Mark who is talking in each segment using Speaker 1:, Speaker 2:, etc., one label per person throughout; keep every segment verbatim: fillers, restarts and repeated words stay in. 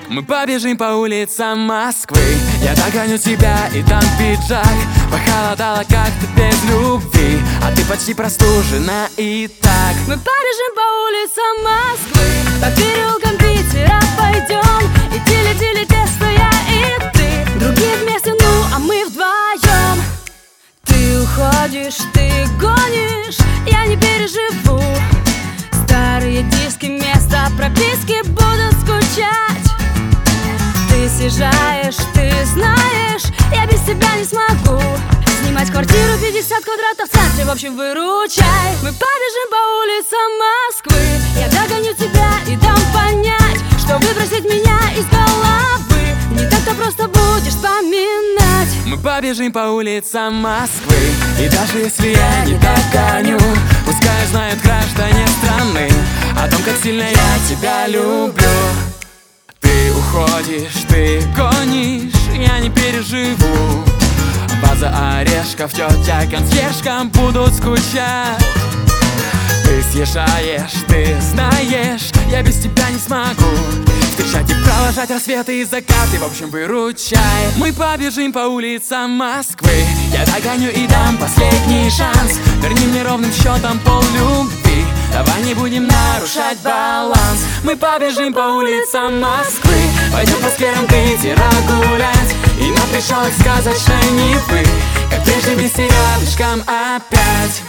Speaker 1: Мы побежим по улицам Москвы. Я догоню тебя и дам пиджак. Похолодало как-то без любви, а ты почти простужена и так.
Speaker 2: Мы побежим по улицам Москвы, по переулкам Питера пойдем. И тили-тили тесто, я и ты, другие вместе, ну а мы вдвоем. Ты уходишь, ты гонишь, я не переживу. Старые диски, места прописки будут скучать. Ты съезжаешь, ты знаешь, я без тебя не смогу снимать квартиру пятьдесят квадратов в центре, в общем, выручай. Мы побежим по улицам Москвы, я догоню тебя и дам понять, что выбросить меня из головы не так-то просто будешь вспоминать.
Speaker 1: Мы побежим по улицам Москвы, и даже если я не догоню, пускай знают граждане страны о том, как сильно я тебя люблю. Ты уходишь, ты гонишь, я не переживу. База орешков, тетя консьержка будут скучать. Ты съезжаешь, ты знаешь, я без тебя не смогу встречать и провожать рассветы и закаты, в общем, выручай. Мы побежим по улицам Москвы, я догоню и дам последний шанс. Верни мне ровным счетом поллюбви, давай не будем нарушать баланс. Мы побежим по улицам Москвы, пойдем по скверам Питера гулять и на причалах сказочной Невы, как прежде вместе рядышком опять.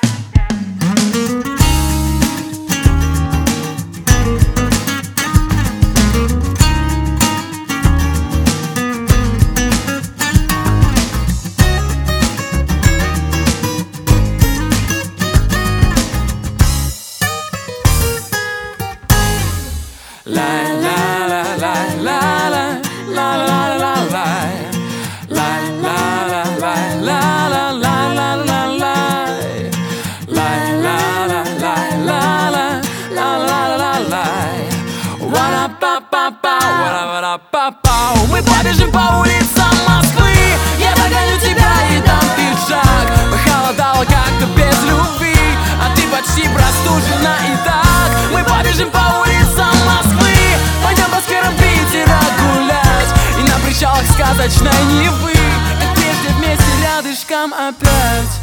Speaker 1: Мы побежим по улицам Москвы, я догоню тебя и дам пиджак. Похолодало как-то без любви, а ты почти простужена и так. Мы побежим по улицам Москвы, пойдем по скверам Питера гулять и на причалах сказочной Невы, как прежде вместе рядышком опять.